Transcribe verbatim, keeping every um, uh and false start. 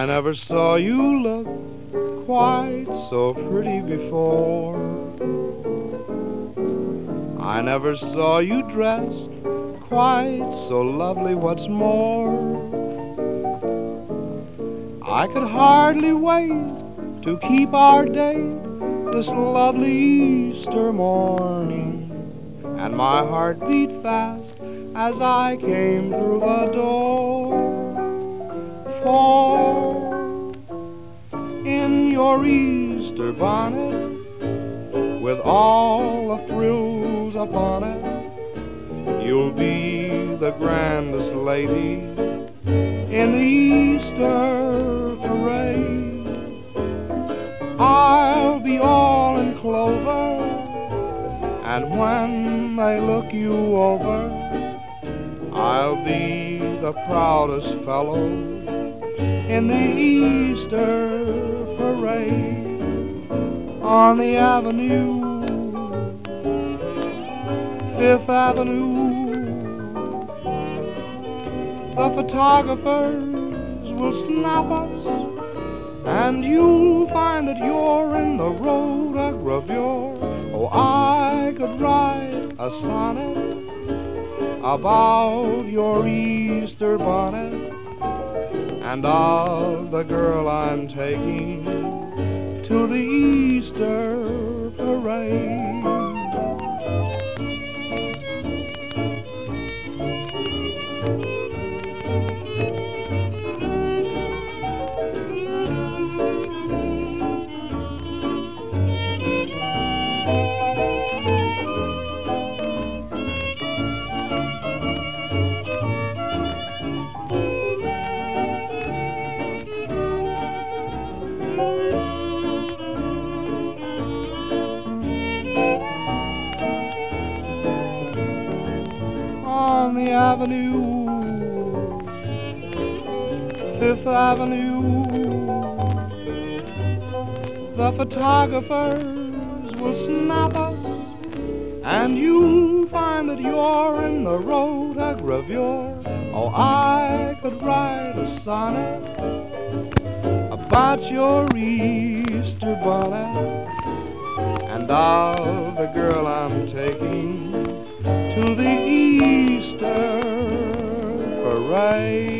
I never saw you look quite so pretty before. I never saw you dressed quite so lovely. What's more, I could hardly wait to keep our date this lovely Easter morning, and my heart beat fast as I came through the door. For in your Easter bonnet, with all the frills upon it, you'll be the grandest lady in the Easter parade. I'll be all in clover, and when they look you over, I'll be the proudest fellow in the Easter parade. On the avenue, Fifth Avenue, the photographers will snap us, and you'll find that you're in the rotogravure. Oh, I could write a sonnet about your Easter bonnet, and of the girl I'm taking to the Easter parade. On the avenue, Fifth Avenue, the photographers will snap us, and you'll find that you're in the rotogravure. Oh, I could write a sonnet about your Easter bonnet, and of the girl I'm taking to the Easter parade.